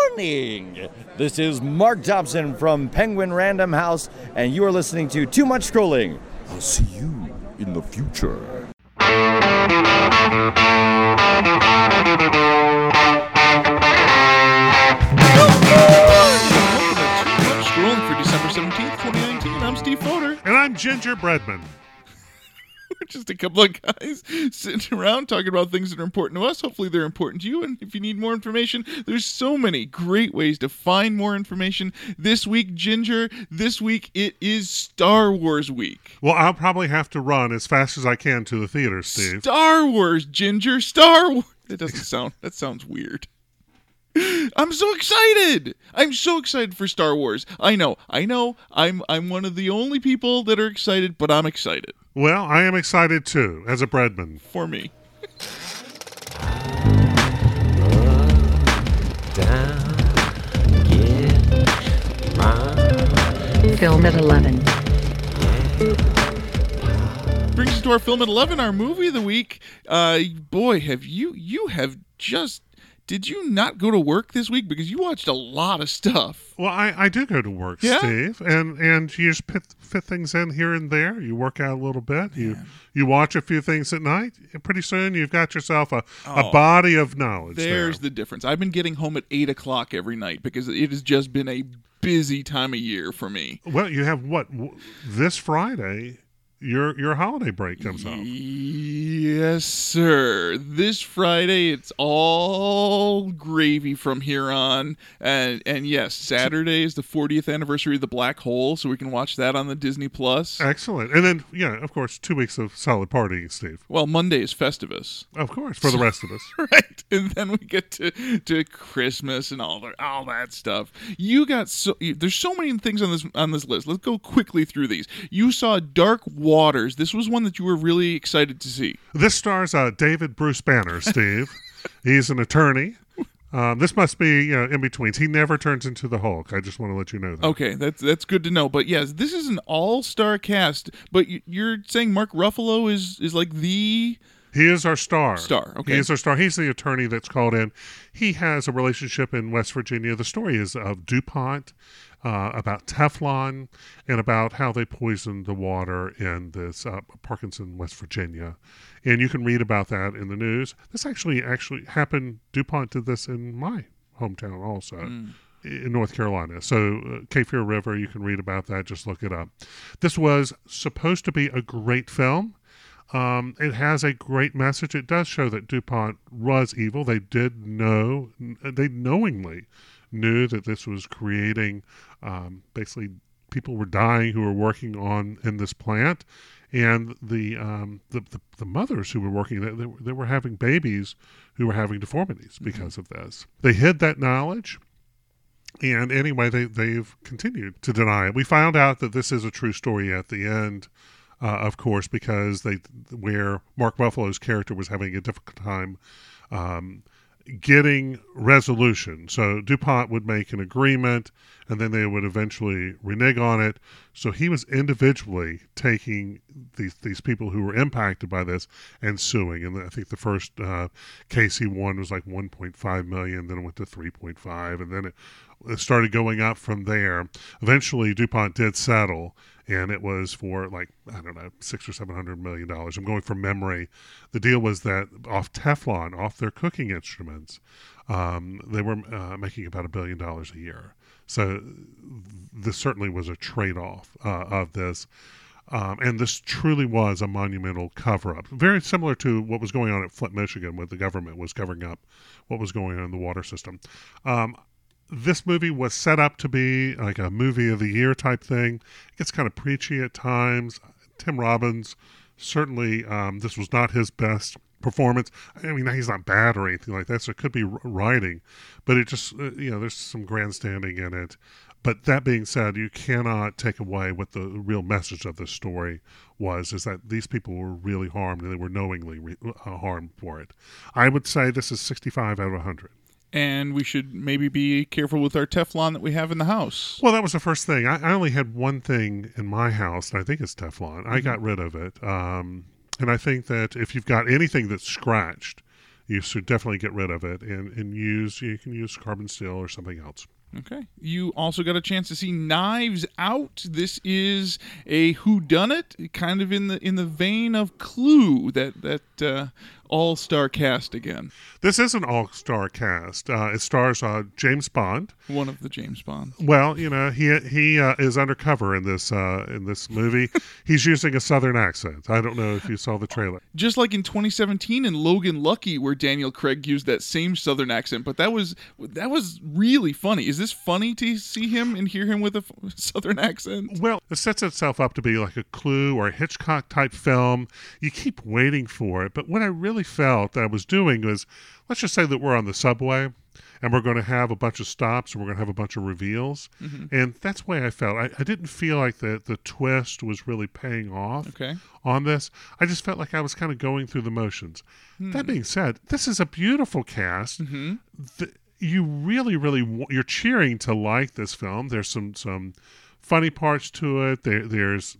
morning. This is Mark Dobson from Penguin Random House, and you are listening to Too Much Scrolling. I'll see you in the future. Scrolling for December 17th, 2019. I'm Steve Foder. And I'm Ginger Breadman. We're just a couple of guys sitting around talking about things that are important to us. Hopefully they're important to you. And if you need more information, there's so many great ways to find more information. This week, Ginger, this week it is Star Wars week. Well, I'll probably have to run as fast as I can to the theater, Steve. Star Wars, Ginger, Star Wars. That sounds weird. I'm so excited. I'm so excited for Star Wars. I know. I'm one of the only people that are excited, but I'm excited. Well, I am excited too, as a Breadman. For me. Film at 11. Brings us to our Film at 11, our movie of the week. Boy, did you not go to work this week? Because you watched a lot of stuff. Well, I do go to work, yeah? Steve, and you just fit things in here and there. You work out a little bit. You watch a few things at night. Pretty soon, you've got yourself a body of knowledge. There's the difference. I've been getting home at 8 o'clock every night because it has just been a busy time of year for me. Well, you have this Friday. Your holiday break comes up. Yes, sir. This Friday, it's all gravy from here on. And yes, Saturday is the 40th anniversary of The Black Hole, so we can watch that on the Disney Plus. Excellent. And then, of course, 2 weeks of solid partying, Steve. Well, Monday is Festivus. Of course, for the rest of us. Right. And then we get to Christmas and all that stuff. There's so many things on this list. Let's go quickly through these. You saw Dark Waters. This was one that you were really excited to see. This stars David Bruce Banner, Steve. He's an attorney. This must be in between. He never turns into the Hulk. I just want to let you know that. Okay, that's good to know. But yes, this is an all-star cast. But you're saying Mark Ruffalo is like the... He is our star. Okay. He is our star. He's the attorney that's called in. He has a relationship in West Virginia. The story is of DuPont, about Teflon, and about how they poisoned the water in this Parkinson, West Virginia. And you can read about that in the news. This actually happened. DuPont did this in my hometown also. In North Carolina. So Cape Fear River, you can read about that. Just look it up. This was supposed to be a great film. It has a great message. It does show that DuPont was evil. They knowingly knew that this was creating, basically people were dying who were working in this plant, and the mothers who were working, they were having babies who were having deformities because of this. They hid that knowledge. And anyway, they've continued to deny it. We found out that this is a true story at the end, of course, because where Mark Ruffalo's character was having a difficult time getting resolution. So DuPont would make an agreement, and then they would eventually renege on it. So he was individually taking these people who were impacted by this and suing. And I think the first case he won was like $1.5 million, then it went to $3.5, and then it started going up from there. Eventually, DuPont did settle, and it was for $600 or $700 million. I'm going from memory. The deal was that off Teflon, off their cooking instruments, they were making about $1 billion a year. So this certainly was a trade-off of this. And this truly was a monumental cover-up, very similar to what was going on at Flint, Michigan, where the government was covering up what was going on in the water system. This movie was set up to be like a movie of the year type thing. It gets kind of preachy at times. Tim Robbins, certainly this was not his best performance. I mean, he's not bad or anything like that, so it could be writing. But it just, there's some grandstanding in it. But that being said, you cannot take away what the real message of this story was, is that these people were really harmed, and they were knowingly harmed for it. I would say this is 65 out of 100. And we should maybe be careful with our Teflon that we have in the house. Well, that was the first thing. I only had one thing in my house, and I think it's Teflon. I got rid of it. And I think that if you've got anything that's scratched, you should definitely get rid of it and you can use carbon steel or something else. Okay. You also got a chance to see Knives Out. This is a whodunit, kind of in the vein of Clue, that all-star cast again. This is an all-star cast. It stars James Bond. One of the James Bonds. Well, he is undercover in this movie. He's using a Southern accent. I don't know if you saw the trailer. Just like in 2017 in Logan Lucky, where Daniel Craig used that same Southern accent, but that was really funny. Is this funny to see him and hear him with a Southern accent? Well, it sets itself up to be like a Clue or a Hitchcock type film. You keep waiting for it, but what I really felt that I was doing was, let's just say that we're on the subway and we're going to have a bunch of stops and we're going to have a bunch of reveals. Mm-hmm. And that's the way I felt. I didn't feel like the twist was really paying off on this. I just felt like I was kind of going through the motions. That being said, this is a beautiful cast. Mm-hmm. You really, really, you're cheering to like this film. There's some funny parts to it. There's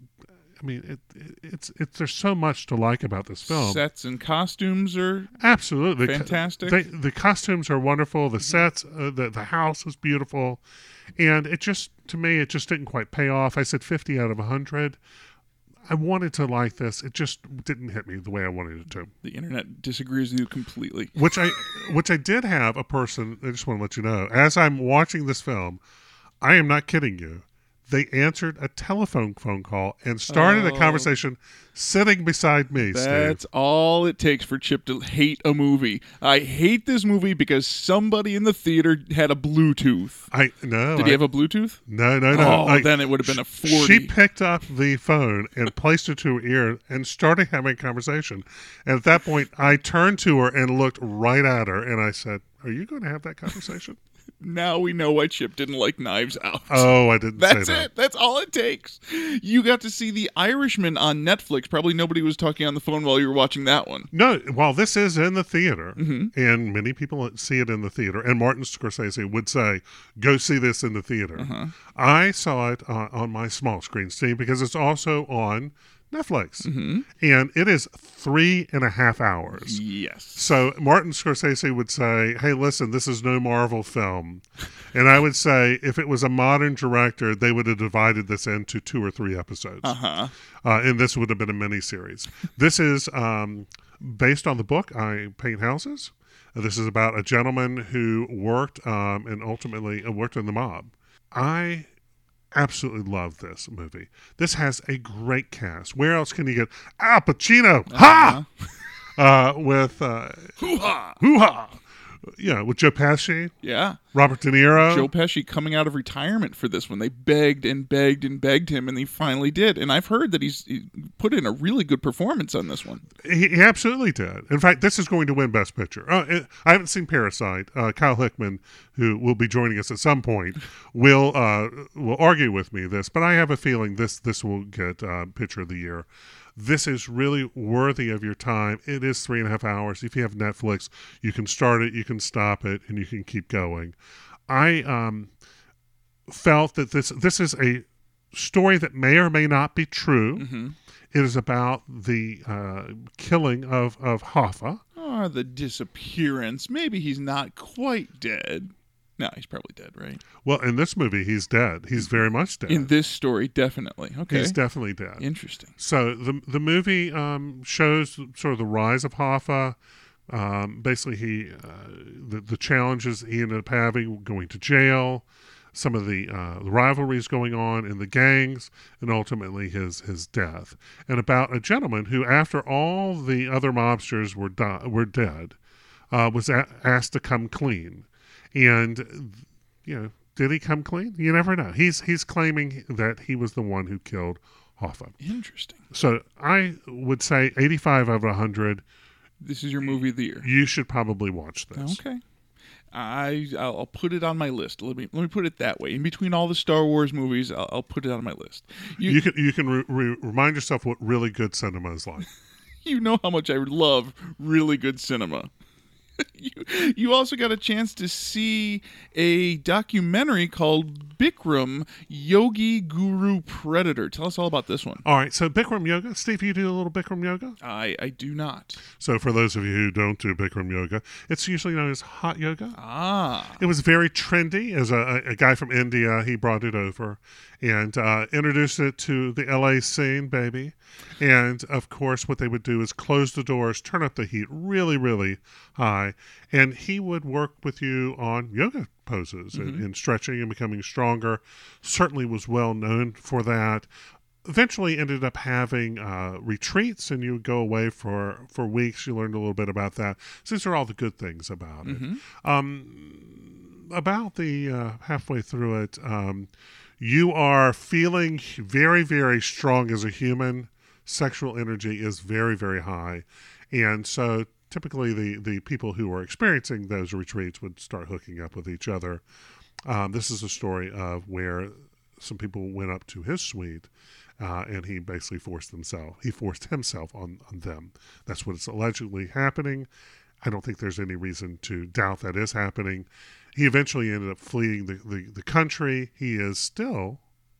there's so much to like about this film. Sets and costumes are absolutely fantastic. The costumes are wonderful. The sets, the house is beautiful, and it just didn't quite pay off. I said 50 out of 100. I wanted to like this. It just didn't hit me the way I wanted it to. The internet disagrees with you completely. Which I did have a person. I just want to let you know, as I'm watching this film, I am not kidding you. They answered a telephone phone call and started a conversation sitting beside me, That's Steve. all it takes for Chip to hate a movie. I hate this movie because somebody in the theater had a Bluetooth. Did he have a Bluetooth? No. Oh, then it would have been a 40. She picked up the phone and placed it to her ear and started having a conversation. And at that point, I turned to her and looked right at her, and I said, "Are you going to have that conversation?" Now we know why Chip didn't like Knives Out. Oh, I didn't say that. That's it. That's all it takes. You got to see The Irishman on Netflix. Probably nobody was talking on the phone while you were watching that one. No, well, this is in the theater, and many people see it in the theater, and Martin Scorsese would say, go see this in the theater. I saw it on my small screen, Steve, because it's also on Netflix. And it is 3.5 hours. Yes. So Martin Scorsese would say, hey, listen, this is no Marvel film. And I would say, if it was a modern director, they would have divided this into 2 or 3 episodes. And this would have been a miniseries. This is based on the book, I Paint Houses. This is about a gentleman who worked and ultimately worked in the mob. I absolutely love this movie. This has a great cast. Where else can you get Al Pacino? With Hoo-ha! Hoo-ha! Yeah, with Joe Pesci. Yeah. Robert De Niro. Joe Pesci coming out of retirement for this one. They begged and begged and begged him, and he finally did. And I've heard that he put in a really good performance on this one. He absolutely did. In fact, this is going to win Best Picture. I haven't seen Parasite. Kyle Hickman, who will be joining us at some point, will argue with me this, but I have a feeling this will get Picture of the Year. This is really worthy of your time. It is 3.5 hours. If you have Netflix, you can start it, you can stop it, and you can keep going. I felt that this is a story that may or may not be true. It is about the killing of Hoffa. Or the disappearance. Maybe he's not quite dead. No, he's probably dead, right? Well, in this movie, he's dead. He's very much dead. In this story, definitely. Okay. He's definitely dead. Interesting. So the movie shows sort of the rise of Hoffa. Basically, the challenges he ended up having, going to jail, some of the rivalries going on in the gangs, and ultimately his death. And about a gentleman who, after all the other mobsters were dead, was asked to come clean. And, did he come clean? You never know. He's claiming that he was the one who killed Hoffa. Interesting. So I would say 85 out of 100. This is your movie of the year. You should probably watch this. Okay. I'll put it on my list. Let me put it that way. In between all the Star Wars movies, I'll put it on my list. You can remind yourself what really good cinema is like. You know how much I love really good cinema. You also got a chance to see a documentary called Bikram, Yogi Guru Predator. Tell us all about this one. All right, so Bikram yoga. Steve, you do a little Bikram yoga? I do not. So for those of you who don't do Bikram yoga, it's usually known as hot yoga. Ah. It was very trendy. As a guy from India, he brought it over and introduced it to the LA scene, baby. And, of course, what they would do is close the doors, turn up the heat really, really high, and he would work with you on yoga poses and stretching and becoming stronger. Certainly was well known for that. Eventually ended up having retreats, and you would go away for weeks. You learned a little bit about that. So these are all the good things about it. About the halfway through it, you are feeling very, very strong as a human. Sexual energy is very, very high. And so typically the people who are experiencing those retreats would start hooking up with each other. This is a story of where some people went up to his suite and he basically forced himself on them. That's what's allegedly happening. I don't think there's any reason to doubt that is happening. He eventually ended up fleeing the country. He is still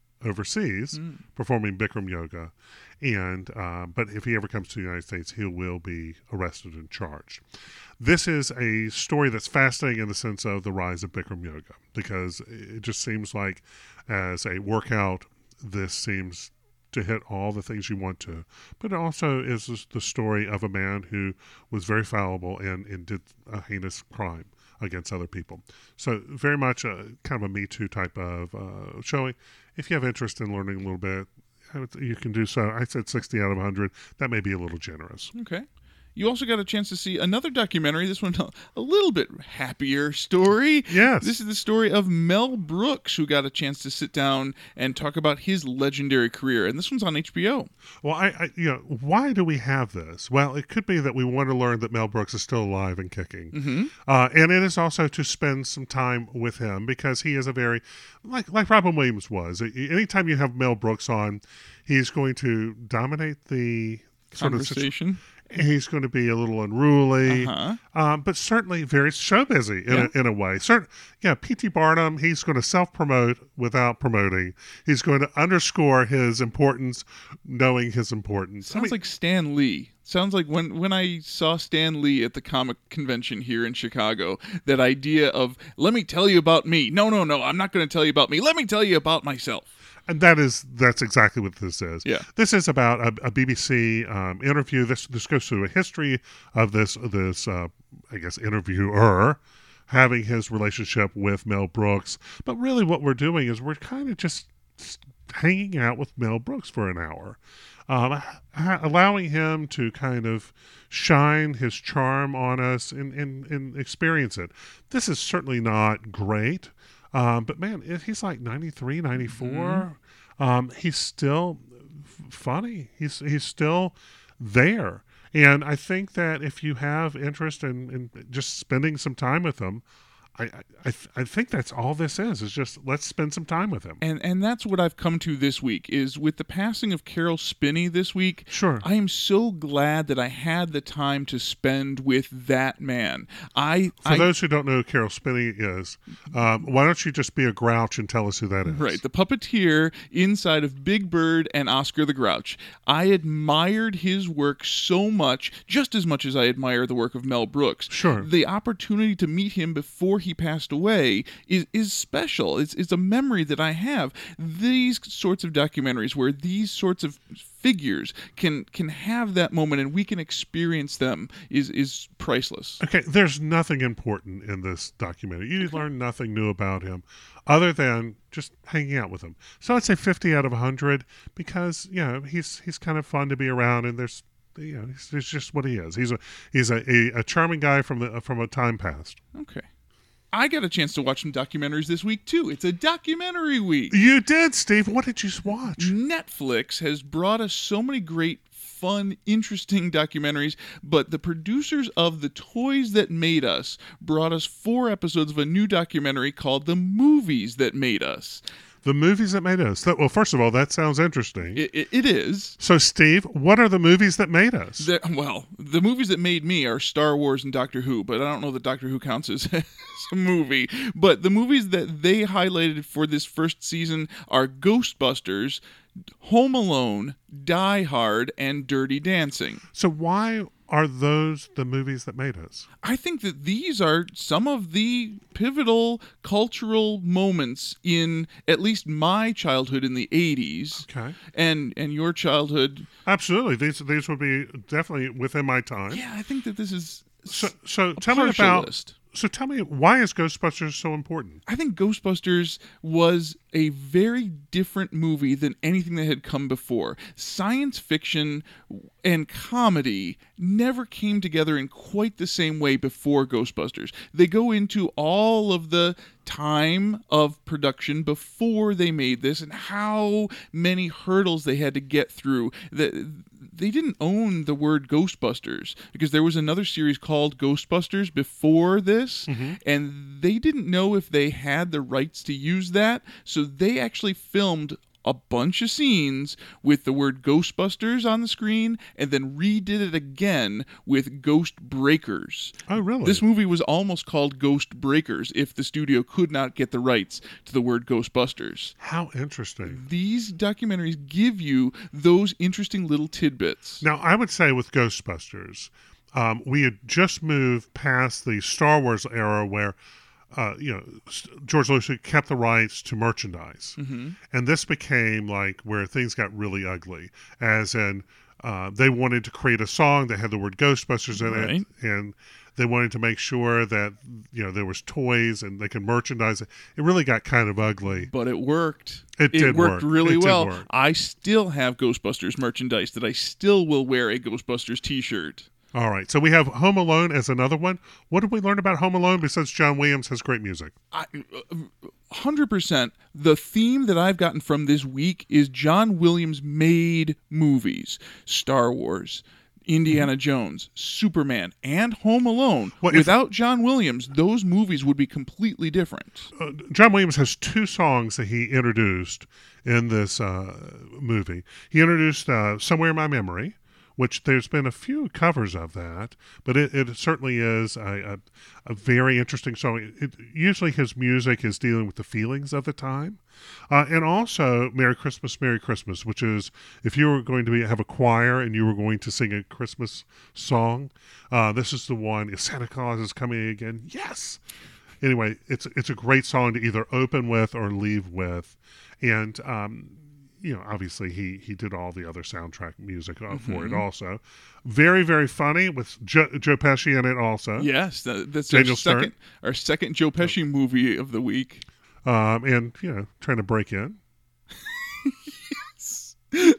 overseas performing Bikram yoga, and but if he ever comes to the United States, he will be arrested and charged. This is a story that's fascinating in the sense of the rise of Bikram yoga, because it just seems like as a workout, this seems to hit all the things you want to, but it also is the story of a man who was very fallible and did a heinous crime against other people. So very much kind of a Me Too type of showing. If you have interest in learning a little bit, you can do so. I said 60 out of 100. That may be a little generous. Okay. You also got a chance to see another documentary. This one, a little bit happier story. Yes. This is the story of Mel Brooks, who got a chance to sit down and talk about his legendary career. And this one's on HBO. Well, why do we have this? Well, it could be that we want to learn that Mel Brooks is still alive and kicking. And it is also to spend some time with him, because he is a very, like Robin Williams was. Anytime you have Mel Brooks on, he's going to dominate the Conversation. He's going to be a little unruly, but certainly very show busy in a way. P.T. Barnum, he's going to self-promote without promoting. He's going to underscore his importance, knowing his importance. Sounds like Stan Lee. Sounds like when I saw Stan Lee at the comic convention here in Chicago, that idea of, let me tell you about me. No, I'm not going to tell you about me. Let me tell you about myself. And that's exactly what this is. Yeah. This is about a BBC interview. This goes through a history of this I guess interviewer having his relationship with Mel Brooks. But really, what we're doing is we're kind of just hanging out with Mel Brooks for an hour, allowing him to kind of shine his charm on us and experience it. This is certainly not great. But man, he's like 93, 94. He's still funny. He's still there. And I think that if you have interest in just spending some time with him, I think that's all this is just let's spend some time with him. And that's what I've come to this week, is with the passing of Carol Spinney this week. Sure. I am so glad that I had the time to spend with that man. For those who don't know who Carol Spinney is, why don't you just be a grouch and tell us who that is? Right, the puppeteer inside of Big Bird and Oscar the Grouch. I admired his work so much, just as much as I admire the work of Mel Brooks. Sure. The opportunity to meet him before he passed away is special. It's a memory that I have. These sorts of documentaries where these sorts of figures can have that moment and we can experience them is priceless. Okay, there's nothing important in this documentary. You learn nothing new about him other than just hanging out with him. So I'd say 50 out of 100 because he's kind of fun to be around, and there's it's just what he is. He's a charming guy from a time past. Okay. I got a chance to watch some documentaries this week, too. It's a documentary week. You did, Steve. What did you watch? Netflix has brought us so many great, fun, interesting documentaries, but the producers of The Toys That Made Us brought us 4 episodes of a new documentary called The Movies That Made Us. The movies that made us. Well, first of all, that sounds interesting. It is. So, Steve, what are the movies that made us? The movies that made me are Star Wars and Doctor Who, but I don't know that Doctor Who counts as a movie. But the movies that they highlighted for this first season are Ghostbusters, Home Alone, Die Hard, and Dirty Dancing. So why are those the movies that made us? I think that these are some of the pivotal cultural moments in at least my childhood in the 80s. Okay. And your childhood. Absolutely. These would be definitely within my time. Yeah, I think that this is So tell me partial list. So tell me, why is Ghostbusters so important? I think Ghostbusters was a very different movie than anything that had come before. Science fiction and comedy never came together in quite the same way before Ghostbusters. They go into all of the time of production before they made this and how many hurdles they had to get through. They didn't own the word Ghostbusters because there was another series called Ghostbusters before this, and they didn't know if they had the rights to use that, so they actually filmed a bunch of scenes with the word Ghostbusters on the screen and then redid it again with Ghost Breakers. Oh, really? This movie was almost called Ghost Breakers if the studio could not get the rights to the word Ghostbusters. How interesting. These documentaries give you those interesting little tidbits. Now, I would say with Ghostbusters, we had just moved past the Star Wars era where George Lucas kept the rights to merchandise. And this became like where things got really ugly, as in they wanted to create a song that had the word Ghostbusters in it, and they wanted to make sure that there was toys and they could merchandise it. It really got kind of ugly. But it worked. It worked really well. Did work. I still have Ghostbusters merchandise that I still will wear a Ghostbusters t-shirt. All right, so we have Home Alone as another one. What did we learn about Home Alone besides John Williams has great music? 100%. The theme that I've gotten from this week is John Williams made movies. Star Wars, Indiana Jones, Superman, and Home Alone. Without John Williams, those movies would be completely different. John Williams has two songs that he introduced in this movie. He introduced Somewhere in My Memory, which there's been a few covers of that, but it certainly is a very interesting song. Usually his music is dealing with the feelings of the time. And also Merry Christmas, which is if you were going to have a choir and you were going to sing a Christmas song, this is the one. If Santa Claus is coming again, yes! Anyway, it's a great song to either open with or leave with. And obviously he did all the other soundtrack music for it also. Very, very funny with Joe Pesci in it also. Yes, that's Daniel Stern. Our second Joe Pesci movie of the week. And, trying to break in. Yes.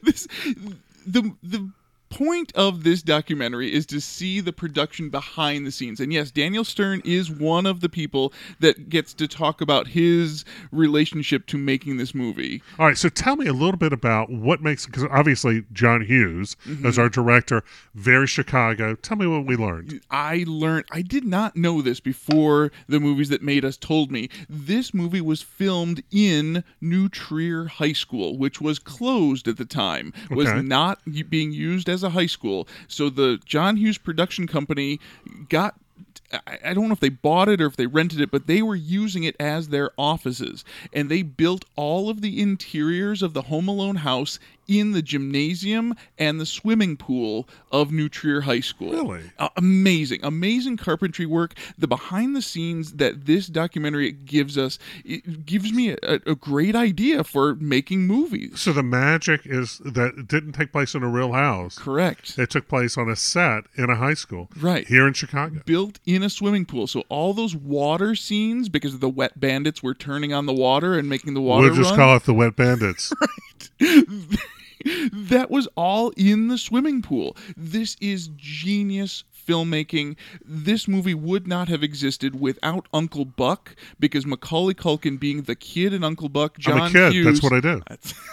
The point of this documentary is to see the production behind the scenes. And yes, Daniel Stern is one of the people that gets to talk about his relationship to making this movie. All right, so tell me a little bit about what makes, because obviously John Hughes as our director, very Chicago. Tell me what we learned. I did not know this before the movies that made us told me. This movie was filmed in New Trier High School, which was closed at the time, was not being used as a high school. So the John Hughes production company got, I don't know if they bought it or if they rented it, but they were using it as their offices. And they built all of the interiors of the Home Alone house in the gymnasium and the swimming pool of New Trier High School. Really? Amazing carpentry work. The behind the scenes that this documentary gives us, it gives me a great idea for making movies. So the magic is that it didn't take place in a real house. Correct. It took place on a set in a high school. Right. Here in Chicago. Built in a swimming pool. So all those water scenes, because the wet bandits were turning on the water and making the water We'll just call it the Wet Bandits. Right. That was all in the swimming pool. This is genius filmmaking. This movie would not have existed without Uncle Buck, because Macaulay Culkin being the kid in Uncle Buck, John I'm a kid. Hughes, That's what I do.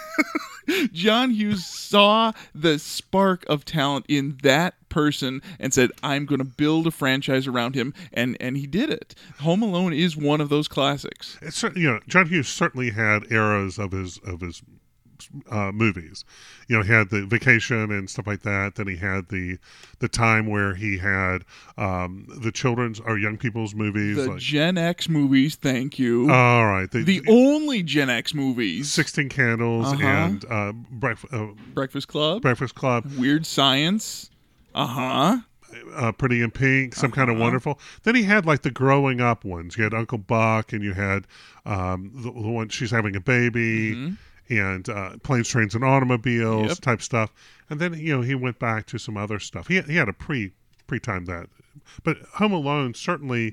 John Hughes saw the spark of talent in that person and said, I'm going to build a franchise around him, and he did it. Home Alone is one of those classics. It's, John Hughes certainly had eras of his movies. He had the Vacation and stuff like that. Then he had the time where he had the children's or young people's movies, The like Gen X movies, thank you. all right, the only Gen X movies. 16 Candles and Breakfast Club. Breakfast Club, Weird Science. Pretty in Pink, Some Kind of Wonderful. Then he had like the growing up ones. You had Uncle Buck, and you had the one She's Having a Baby, and Planes, Trains, and Automobiles type stuff. And then he went back to some other stuff. He had a pre-timed that, but Home Alone certainly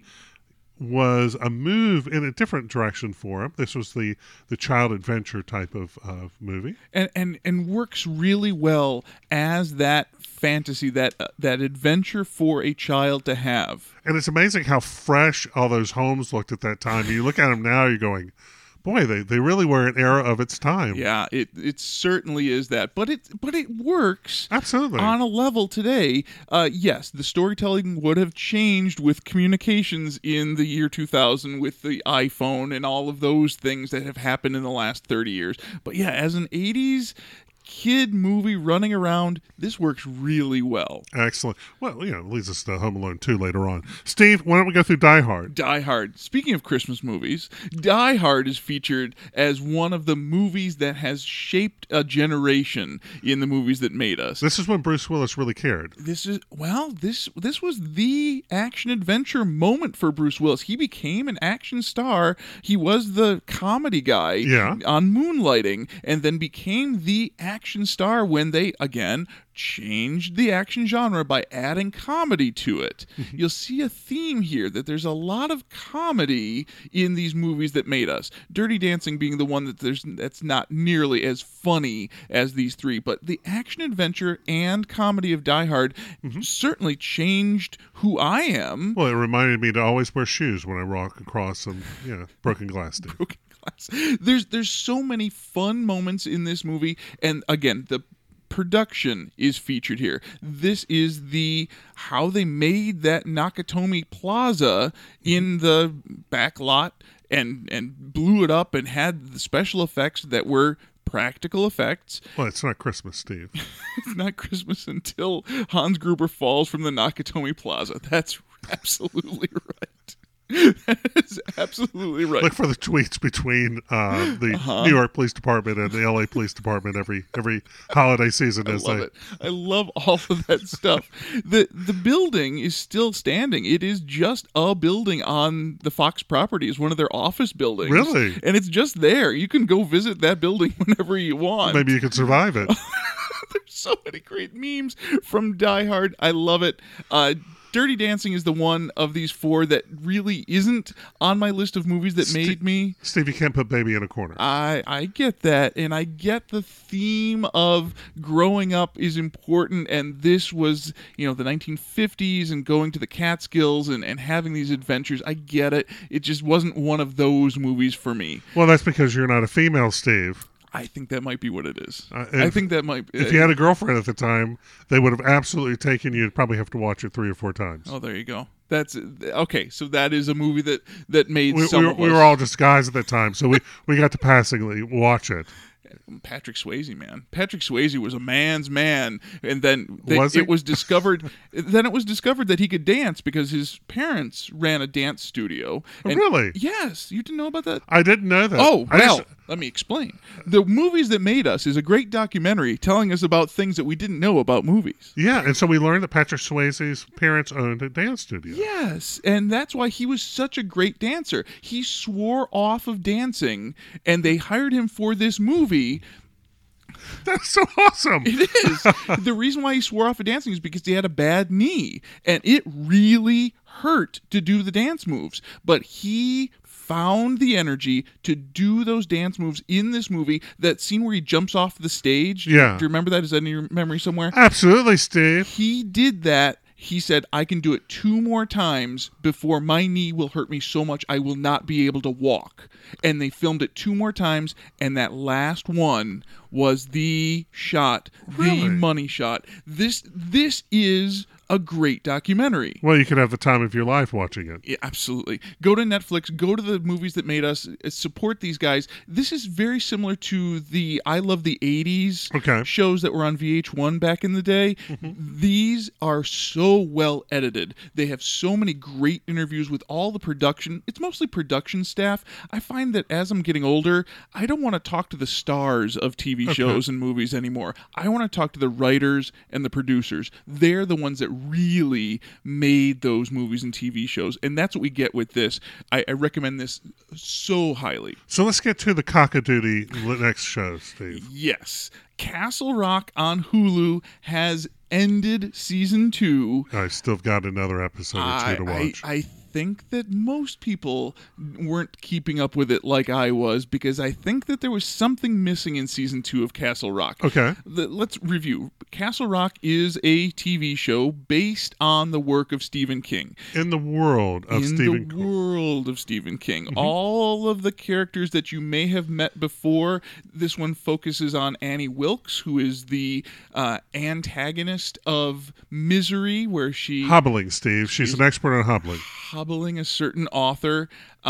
was a move in a different direction for him. This was the child adventure type of movie, and works really well as that fantasy, that adventure for a child to have. And it's amazing how fresh all those homes looked at that time. You look at them now, you're going, boy, they really were an era of its time. Yeah, it certainly is that, but it works Absolutely on a level today. Yes, the storytelling would have changed with communications in the year 2000 with the iPhone and all of those things that have happened in the last 30 years. But yeah, as an 80s kid movie running around, this works really well. Excellent. Well, it leads us to Home Alone 2 later on. Steve, why don't we go through Die Hard? Die Hard. Speaking of Christmas movies, Die Hard is featured as one of the movies that has shaped a generation in the movies that made us. This is when Bruce Willis really cared. This was the action adventure moment for Bruce Willis. He became an action star. He was the comedy guy on Moonlighting, and then became the action star when they again changed the action genre by adding comedy to it. You'll see a theme here that there's a lot of comedy in these movies that made us. Dirty Dancing being the one that's not nearly as funny as these three, but the action adventure and comedy of Die Hard certainly changed who I am. Well, it reminded me to always wear shoes when I walk across some broken glass. Broken glass. There's so many fun moments in this movie, and again, the production is featured here. This is how they made that Nakatomi Plaza in the back lot and blew it up and had the special effects that were practical effects. Well, it's not Christmas, Steve. It's not Christmas until Hans Gruber falls from the Nakatomi Plaza. That's absolutely right. That is absolutely right. Look for the tweets between the New York Police Department and the LA Police Department every holiday season. I love it. I love all of that stuff. The building is still standing. It is just a building on the Fox property. It's one of their office buildings. Really? And it's just there. You can go visit that building whenever you want. Maybe you could survive it. There's so many great memes from Die Hard. I love it. Dirty Dancing is the one of these four that really isn't on my list of movies that made me. Steve, you can't put baby in a corner. I get that, and I get the theme of growing up is important, and this was, the 1950s and going to the Catskills and having these adventures. I get it. It just wasn't one of those movies for me. Well, that's because you're not a female, Steve. I think that might be what it is. I think that might be. If you had a girlfriend at the time, they would have absolutely taken you. You'd probably have to watch it 3 or 4 times. Oh, there you go. That's okay. So that is a movie that made some of us. We were all just guys at the time, so we got to passingly watch it. Patrick Swayze, man. Patrick Swayze was a man's man, and then it was discovered. Then it was discovered that he could dance because his parents ran a dance studio. And really? Yes, you didn't know about that? I didn't know that. Oh, well, let me explain. The Movies That Made Us is a great documentary telling us about things that we didn't know about movies. Yeah, and so we learned that Patrick Swayze's parents owned a dance studio. Yes, and that's why he was such a great dancer. He swore off of dancing, and they hired him for this movie. That's so awesome. It is. The reason why he swore off of dancing is because he had a bad knee, and it really hurt to do the dance moves. But he found the energy to do those dance moves in this movie. That scene where he jumps off the stage. Yeah. Do you remember that? Is that in your memory somewhere? Absolutely, Steve. He did that. he said, I can do it 2 more times before my knee will hurt me so much I will not be able to walk. And they filmed it 2 more times, and that last one was the shot, Really? the money shot. This is a great documentary. Well, you could have the time of your life watching it. Yeah, absolutely. Go to Netflix, go to the movies that made us, support these guys. This is very similar to the I Love the 80s Okay. shows that were on VH1 back in the day. These are so well edited. They have so many great interviews with all the production. It's mostly production staff. I find that as I'm getting older, I don't want to talk to the stars of TV shows and movies anymore. I want to talk to the writers and the producers. They're the ones that really made those movies and TV shows, and that's what we get with this. I recommend this so highly. So let's get to the cock-a-doodle next show, Steve. Yes. Castle Rock on Hulu has ended season 2. I still got another episode or 2 to watch. I think that most people weren't keeping up with it like I was, because I think that there was something missing in season 2 of Castle Rock. Okay. Let's review. Castle Rock is a TV show based on the work of Stephen King. In the world of Stephen King. World of Stephen King. All of the characters that you may have met before. This one focuses on Annie Wilkes, who is the antagonist of Misery, where she... Hobbling, Steve. She's an expert on hobbling. Hobbling a certain author.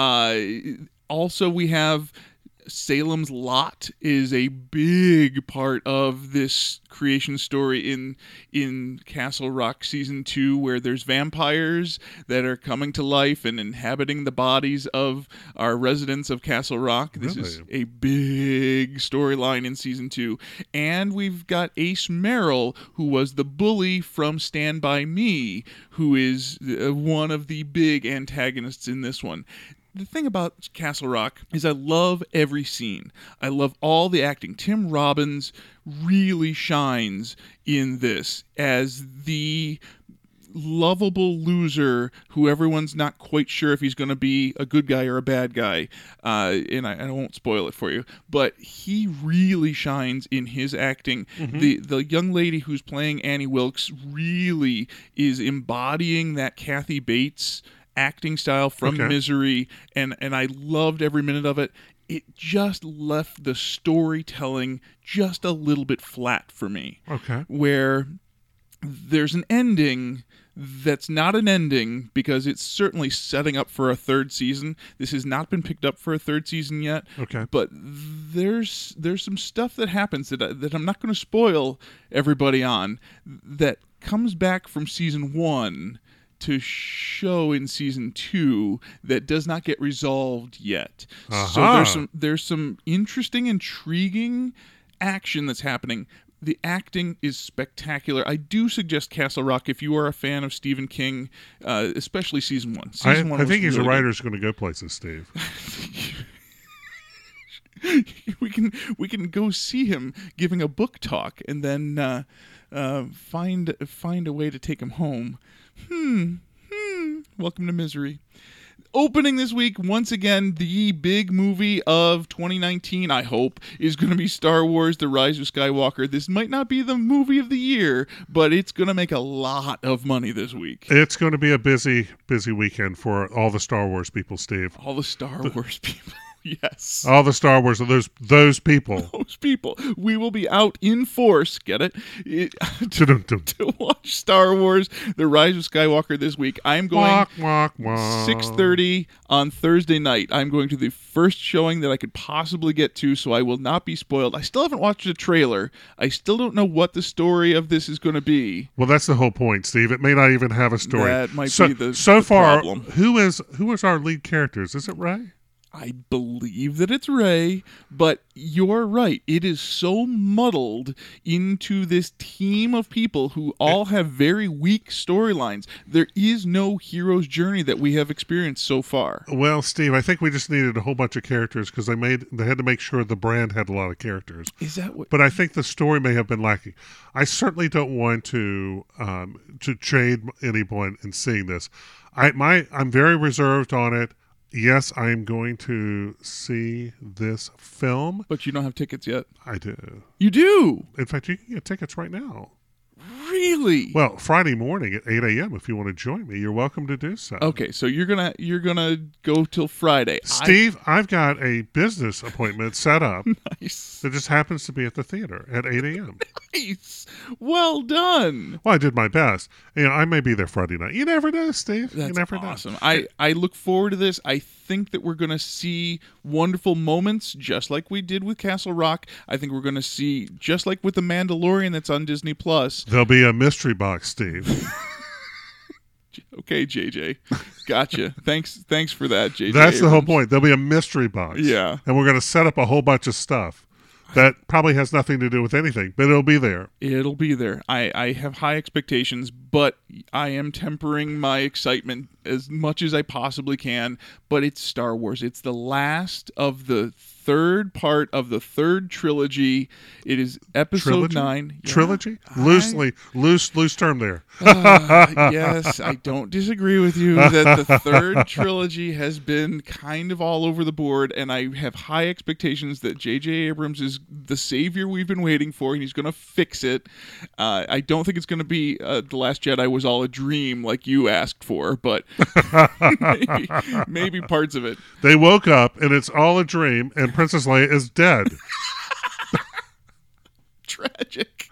Also, we have Salem's Lot is a big part of this creation story in Castle Rock season 2, where there's vampires that are coming to life and inhabiting the bodies of our residents of Castle Rock. This is a big storyline in season 2. And we've got Ace Merrill, who was the bully from Stand By Me, who is one of the big antagonists in this one. The thing about Castle Rock is I love every scene. I love all the acting. Tim Robbins really shines in this as the lovable loser who everyone's not quite sure if he's going to be a good guy or a bad guy. And I won't spoil it for you, but he really shines in his acting. The young lady who's playing Annie Wilkes really is embodying that Kathy Bates acting style from Misery, and I loved every minute of it. It just left the storytelling just a little bit flat for me. Where there's an ending that's not an ending, because it's certainly setting up for a 3rd season. This has not been picked up for a 3rd season yet. But there's some stuff that happens that I'm not going to spoil everybody on, that comes back from season 1 to show in season 2 that does not get resolved yet. So there's some interesting, intriguing action that's happening. The acting is spectacular. I do suggest Castle Rock if you are a fan of Stephen King, especially season 1. Season 1 I think he's really a writer who's going to go places, Steve. we can go see him giving a book talk, and then find a way to take him home. Welcome to Misery. Opening this week, once again, the big movie of 2019, I hope, is going to be Star Wars: The Rise of Skywalker. This might not be the movie of the year, but it's going to make a lot of money this week. It's going to be a busy weekend for all the Star Wars people, Steve. All the Star Wars people. Yes. All the Star Wars, those people. Those people. We will be out in force, get it? To watch Star Wars: The Rise of Skywalker this week. I'm going 6:30 on Thursday night. I'm going to the first showing that I could possibly get to, so I will not be spoiled. I still haven't watched the trailer. I still don't know what the story of this is going to be. Well, that's the whole point, Steve. It may not even have a story. That might be the problem. So far, who is our lead characters? Is it Rey? I believe that it's Rey, but you're right. It is so muddled into this team of people who all have very weak storylines. There is no hero's journey that we have experienced so far. Well, Steve, I think we just needed a whole bunch of characters because they had to make sure the brand had a lot of characters. Is that what? But I think the story may have been lacking. I certainly don't want to trade anyone in seeing this. I'm very reserved on it. Yes, I am going to see this film. But you don't have tickets yet? I do. You do? In fact, you can get tickets right now. Really? Well, Friday morning at 8 a.m. If you want to join me, you're welcome to do so. Okay, so you're gonna go till Friday. Steve, I've got a business appointment set up Nice. that just happens to be at the theater at 8 a.m. Nice. Well done. Well, I did my best. I may be there Friday night. You never know, Steve. That's you never awesome. know. I look forward to this. I think that we're going to see wonderful moments, just like we did with Castle Rock. I think we're going to see, just like with The Mandalorian that's on Disney Plus. There'll be a mystery box, Steve. Okay, JJ. Gotcha. Thanks for that, JJ. That's the whole Abrams. point. There'll be a mystery box. Yeah. And we're going to set up a whole bunch of stuff that probably has nothing to do with anything, but it'll be there. It'll be there. I have high expectations, but I am tempering my excitement as much as I possibly can. But it's Star Wars. It's the last of the third part of the third trilogy. It is episode Trilogy? 9. Yeah. Trilogy? Loose term there. Yes, I don't disagree with you that the third trilogy has been kind of all over the board, and I have high expectations that J.J. Abrams is the savior we've been waiting for, and he's going to fix it. I don't think it's going to be The Last Jedi was all a dream like you asked for, but maybe parts of it. They woke up and it's all a dream, and Princess Leia is dead. Tragic.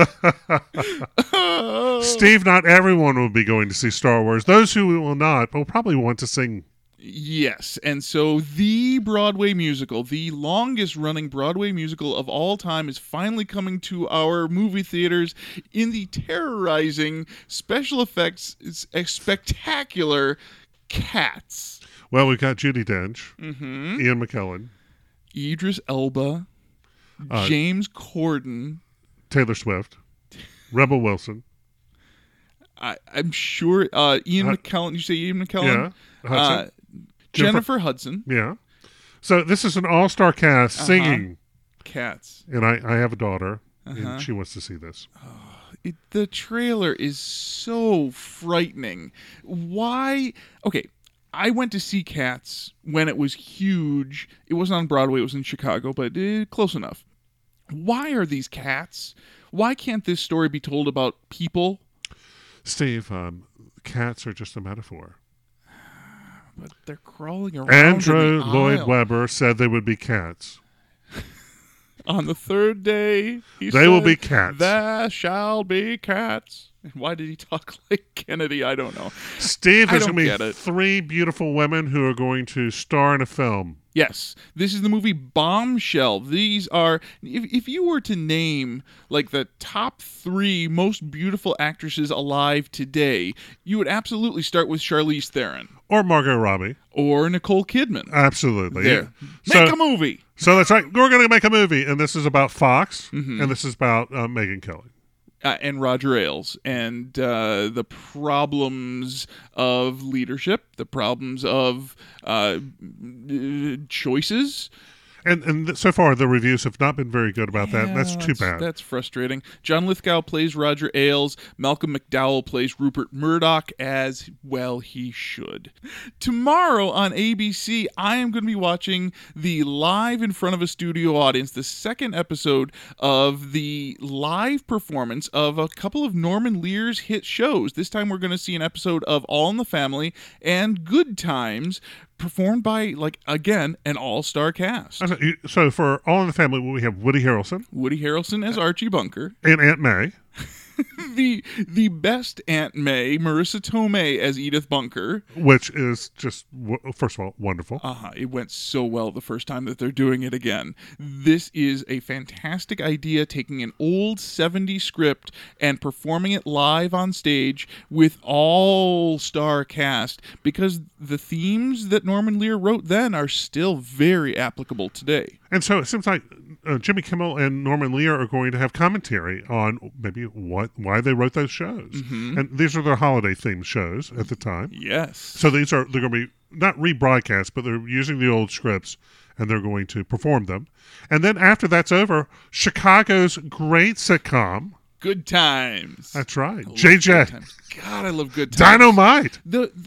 Steve, not everyone will be going to see Star Wars. Those who will not will probably want to sing. Yes, and so the Broadway musical, the longest running Broadway musical of all time, is finally coming to our movie theaters in the terrorizing special effects, it's a spectacular Cats. Well, we've got Judi Dench, Mm-hmm. Ian McKellen, Idris Elba, James Corden. Taylor Swift, Rebel Wilson. I'm sure Ian McKellen. You say Ian McKellen? Yeah. Hudson. Jennifer Hudson. Yeah. So this is an all-star cast singing. Cats. And I have a daughter, and she wants to see this. The trailer is so frightening. Why? Okay, I went to see Cats when it was huge. It wasn't on Broadway. It was in Chicago, but close enough. Why are these cats? Why can't this story be told about people? Steve, cats are just a metaphor. But they're crawling around Andrew in the Lloyd aisle. Webber said they would be cats. On the third day, They will be cats. There shall be cats. Why did he talk like Kennedy? I don't know. Steve, there's I going don't to get be it. 3 beautiful women who are going to star in a film. Yes, this is the movie Bombshell. These are, if you were to name like the top 3 most beautiful actresses alive today, you would absolutely start with Charlize Theron Or Margot Robbie. or Nicole Kidman. Absolutely. There, So- make a movie. So that's right. We're going to make a movie, and this is about Fox, and this is about Megyn Kelly. And Roger Ailes, and the problems of leadership, the problems of choices. And so far, the reviews have not been very good about that. Yeah, That's too bad. That's frustrating. John Lithgow plays Roger Ailes. Malcolm McDowell plays Rupert Murdoch, as well he should. Tomorrow on ABC, I am going to be watching the live in front of a studio audience, the second episode of the live performance of a couple of Norman Lear's hit shows. This time we're going to see an episode of All in the Family and Good Times, performed by, like, again, an all-star cast. So for All in the Family, we have Woody Harrelson Woody Harrelson as Archie Bunker. and Aunt May. The best Aunt May, Marissa Tomei as Edith Bunker. Which is just, first of all, wonderful. It went so well the first time that they're doing it again. This is a fantastic idea, taking an old 70s script and performing it live on stage with all-star cast, because the themes that Norman Lear wrote then are still very applicable today. And so it seems like Jimmy Kimmel and Norman Lear are going to have commentary on maybe why they wrote those shows. Mm-hmm. And these are their holiday themed shows at the time. Yes. So they're going to be not rebroadcast, but they're using the old scripts and they're going to perform them. And then after that's over, Chicago's great sitcom. Good Times. That's right. I love JJ. Good Times. God, I love Good Times. Dynamite.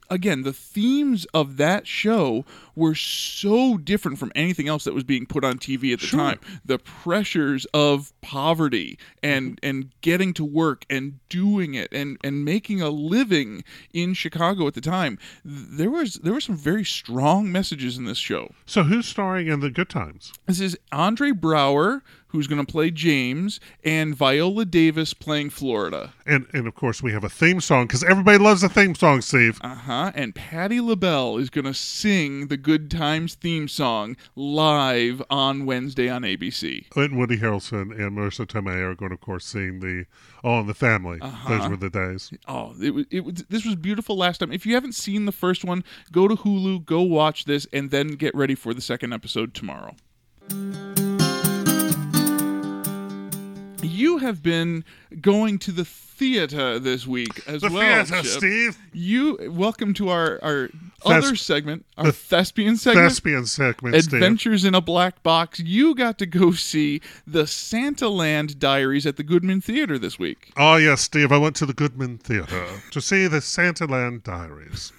again, the themes of that show were so different from anything else that was being put on TV at the time. The pressures of poverty and getting to work and doing it and making a living in Chicago at the time. There were some very strong messages in this show. So who's starring in The Good Times? This is Andre Brower, who's going to play James, and Viola Davis playing Florida. And of course, we have a theme song, because everybody loves a theme song, Steve. And Patti LaBelle is going to sing the Good Times theme song live on Wednesday on ABC. And Woody Harrelson and Marissa Tomei are going to, of course, sing the All in the Family. Those were the days. Oh, this was beautiful last time. If you haven't seen the first one, go to Hulu, go watch this, and then get ready for the second episode tomorrow. You have been going to the theater this week as well. The theater, Chip. Steve. Welcome to our other segment, our thespian segment. Thespian segment, Adventures in a Black Box. You got to go see the Santaland Diaries at the Goodman Theater this week. Oh, yes, Steve. I went to the Goodman Theater to see the Santaland Diaries.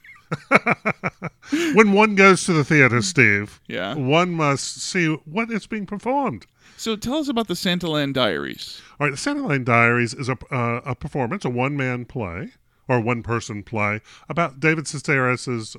When one goes to the theater, Steve, one must see what is being performed. So tell us about the Santaland Diaries. All right, the Santaland Diaries is a performance, a one-man play, or one-person play, about David Sedaris'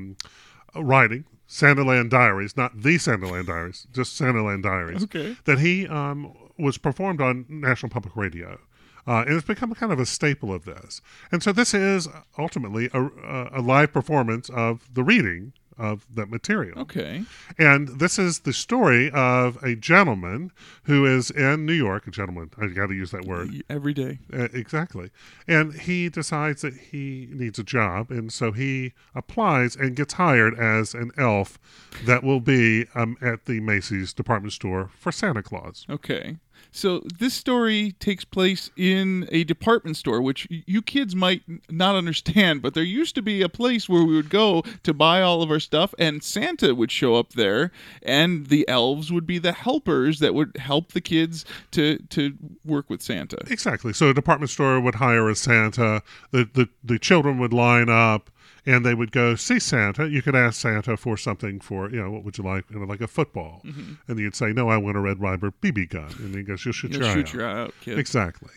writing, Santaland Diaries, not the Santaland Diaries, just Santaland Diaries, that he was performed on National Public Radio. And it's become kind of a staple of this. And so this is ultimately a live performance of the reading of that material. Okay. And this is the story of a gentleman who is in New York, a gentleman, I got to use that word. Every day. Exactly. And he decides that he needs a job, and so he applies and gets hired as an elf that will be at the Macy's department store for Santa Claus. Okay. So this story takes place in a department store, which you kids might not understand, but there used to be a place where we would go to buy all of our stuff, and Santa would show up there, and the elves would be the helpers that would help the kids to work with Santa. Exactly. So a department store would hire a Santa. The children would line up, and they would go see Santa. You could ask Santa for something for, what would you like? Like a football. Mm-hmm. And you'd say, no, I want a Red Ryder BB gun. And he goes, you'll shoot your eye out, kid. Exactly.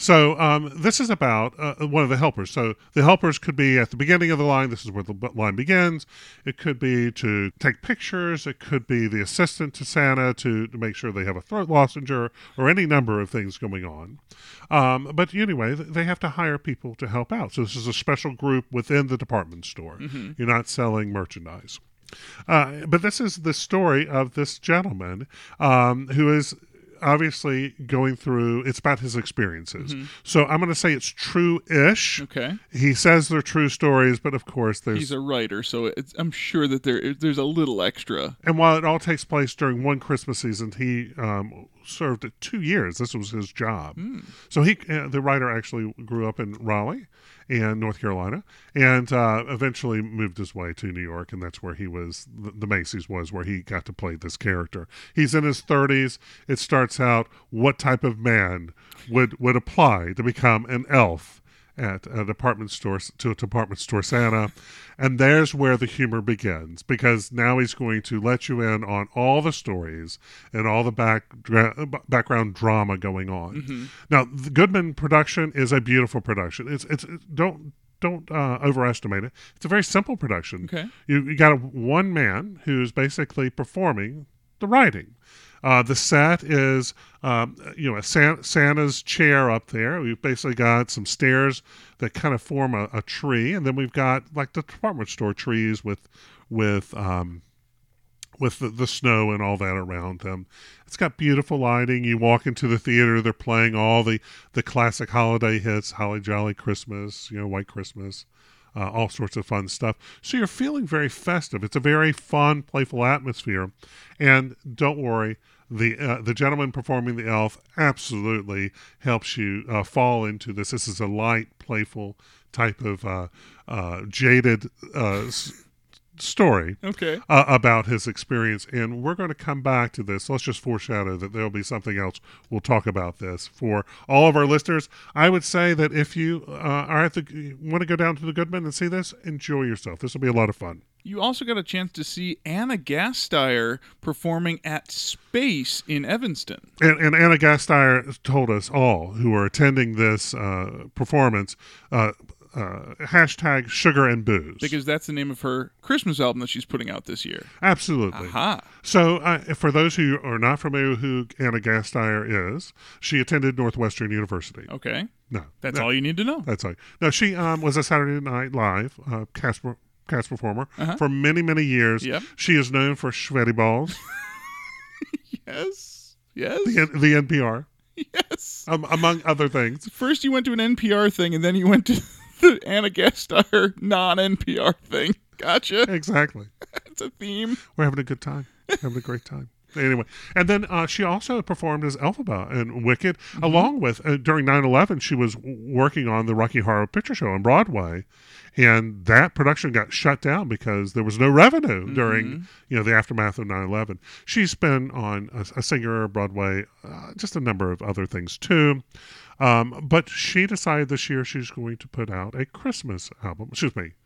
So this is about one of the helpers. So the helpers could be at the beginning of the line. This is where the line begins. It could be to take pictures. It could be the assistant to Santa to make sure they have a throat lounger or any number of things going on. But anyway, they have to hire people to help out. So this is a special group within the department store. Mm-hmm. You're not selling merchandise. But this is the story of this gentleman who is obviously going through, it's about his experiences. Mm-hmm. So I'm going to say it's true-ish. Okay. He says they're true stories, but of course he's a writer, so I'm sure that there's a little extra. And while it all takes place during one Christmas season, he served 2 years. This was his job. Mm. So the writer actually grew up in Raleigh and North Carolina, and eventually moved his way to New York, and that's where he was, the Macy's was, where he got to play this character. He's in his 30s. It starts out, what type of man would apply to become an elf at a department store, to a department store Santa? And there's where the humor begins, because now he's going to let you in on all the stories and all the background drama going on. Mm-hmm. Now, the Goodman production is a beautiful production. It's don't overestimate it. It's a very simple production. Okay. You got one man who's basically performing the writing. The set is, Santa's chair up there. We've basically got some stairs that kind of form a tree, and then we've got like the department store trees with the snow and all that around them. It's got beautiful lighting. You walk into the theater, they're playing all the classic holiday hits, Holly Jolly Christmas, White Christmas. All sorts of fun stuff. So you're feeling very festive. It's a very fun, playful atmosphere. And don't worry, the gentleman performing the elf absolutely helps you fall into this. This is a light, playful type of jaded story Okay. about his experience, and we're going to come back to this. Let's just foreshadow that there'll be something else. We'll talk about this for all of our listeners. I would say that if you want to go down to the Goodman and see this, enjoy yourself. This will be a lot of fun. You also got a chance to see Anna Gasteyer performing at Space in Evanston. And Anna Gasteyer told us all who are attending this performance, hashtag Sugar and Booze. Because that's the name of her Christmas album that she's putting out this year. Absolutely. Aha. So for those who are not familiar with who Anna Gasteyer is, she attended Northwestern University. Okay. No. That's all you need to know. That's all. No, she was a Saturday Night Live cast performer for many, many years. Yep. She is known for Sweaty Balls. Yes. The NPR. Yes. Among other things. First you went to an NPR thing, and then you went to the Anna Gasteyer non-NPR thing. Gotcha. Exactly. It's a theme. We're having a good time. Having a great time. Anyway, and then she also performed as Elphaba in Wicked, along with, during 9/11, she was working on the Rocky Horror Picture Show on Broadway, and that production got shut down because there was no revenue during, the aftermath of 9/11. She's been on a singer, Broadway, just a number of other things too. But she decided this year she's going to put out a Christmas album. Excuse me,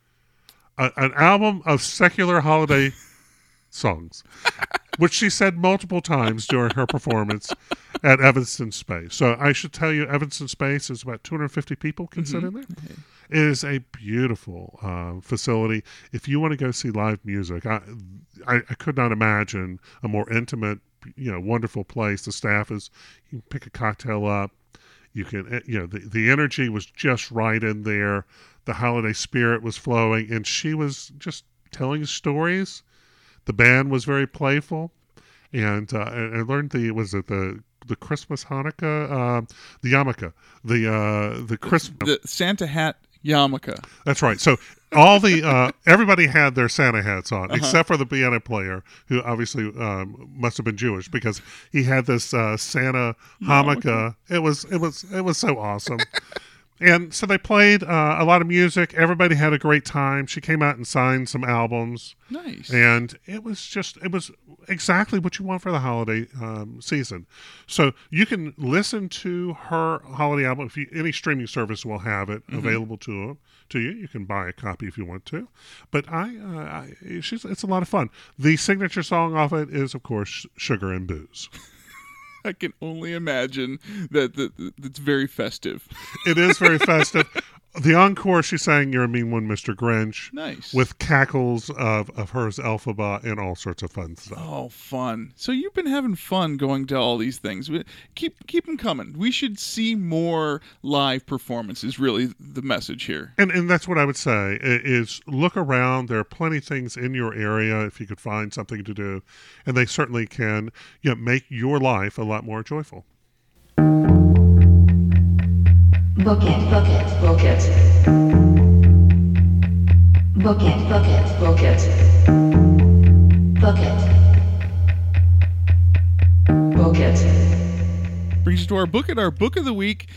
an album of secular holiday songs, which she said multiple times during her performance at Evanston Space. So I should tell you, Evanston Space is about 250 people can sit in there. It is a beautiful facility. If you want to go see live music, I could not imagine a more intimate, wonderful place. The staff you can pick a cocktail up. You can, the energy was just right in there. The holiday spirit was flowing, and she was just telling stories. The band was very playful, and I learned the Christmas Hanukkah, the yarmulke, the Christmas, the Santa hat yarmulke. That's right. So all the everybody had their Santa hats on, except for the piano player, who obviously must have been Jewish, because he had this Santa yarmulke. It was so awesome. And so they played a lot of music. Everybody had a great time. She came out and signed some albums. Nice. And it was exactly what you want for the holiday season. So you can listen to her holiday album. Any streaming service will have it available to you. You can buy a copy if you want to. But it's a lot of fun. The signature song off it is, of course, Sugar and Booze. I can only imagine that it's very festive. It is very festive. The encore, she sang "You're a Mean One, Mr. Grinch." Nice. With cackles of hers, Elphaba, and all sorts of fun stuff. Oh, fun. So you've been having fun going to all these things. Keep them coming. We should see more live performances, really, the message here. And that's what I would say, is look around. There are plenty of things in your area if you could find something to do. And they certainly can make your life a lot more joyful. Book it, book it, book it. Book it, book it, book it. Book it. Book it. Brings us to our book of the week.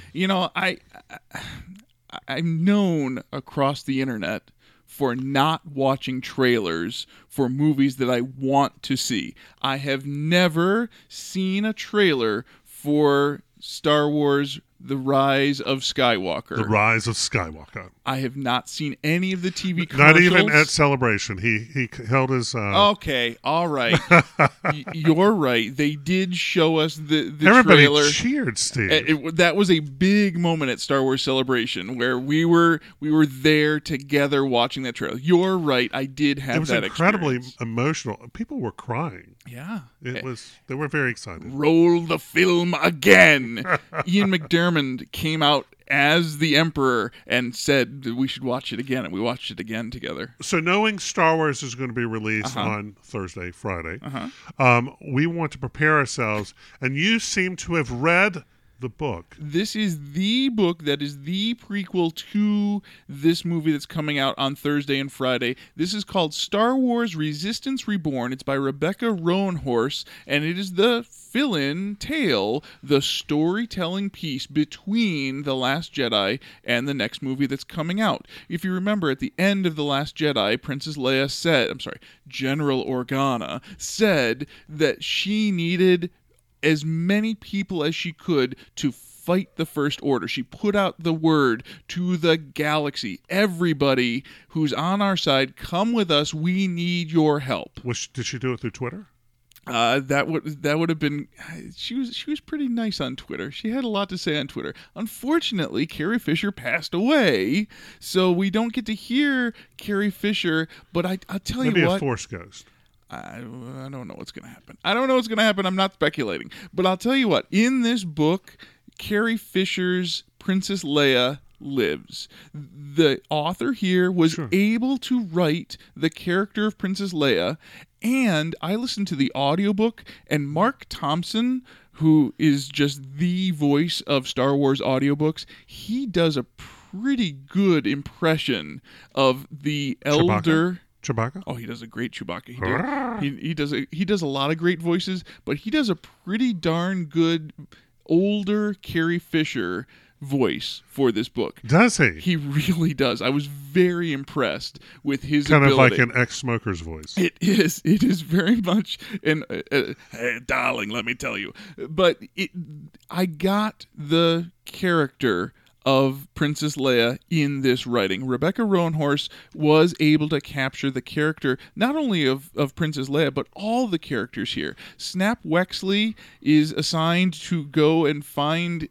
I'm known across the internet for not watching trailers for movies that I want to see. I have never seen a trailer for Star Wars The Rise of Skywalker. The Rise of Skywalker. I have not seen any of the TV commercials. Not even at Celebration. He held his... Okay, all right. You're right. They did show us the Everybody trailer. Cheered, Steve. That was a big moment at Star Wars Celebration where we were there together watching that trailer. You're right. I did have that experience. It was incredibly emotional. People were crying. Yeah. They were very excited. Roll the film again. Ian McDiarmid came out as the Emperor and said that we should watch it again, and we watched it again together. So knowing Star Wars is going to be released on Thursday, Friday, we want to prepare ourselves, and you seem to have read the book. This is the book that is the prequel to this movie that's coming out on Thursday and Friday. This is called Star Wars Resistance Reborn. It's by Rebecca Roanhorse, and it is the fill-in tale, the storytelling piece between The Last Jedi and the next movie that's coming out. If you remember, at the end of The Last Jedi, General Organa said that she needed as many people as she could to fight the First Order. She put out the word to the galaxy. Everybody who's on our side, come with us. We need your help. Did she do it through Twitter? That would have been. She was pretty nice on Twitter. She had a lot to say on Twitter. Unfortunately, Carrie Fisher passed away, so we don't get to hear Carrie Fisher. But I'll tell you what. Maybe a Force ghost. I don't know what's going to happen. I'm not speculating. But I'll tell you what. In this book, Carrie Fisher's Princess Leia lives. The author here was able to write the character of Princess Leia, and I listened to the audiobook, and Mark Thompson, who is just the voice of Star Wars audiobooks, he does a pretty good impression of the elder Chewbacca? Oh, he does a great Chewbacca. He does a lot of great voices, but he does a pretty darn good older Carrie Fisher voice for this book. Does he? He really does. I was very impressed with his kind ability. of like an ex-smoker's voice. It is. It is very much an hey, darling, let me tell you. But I got the character of Princess Leia in this writing. Rebecca Roanhorse was able to capture the character not only of Princess Leia, but all the characters here. Snap Wexley is assigned to go and find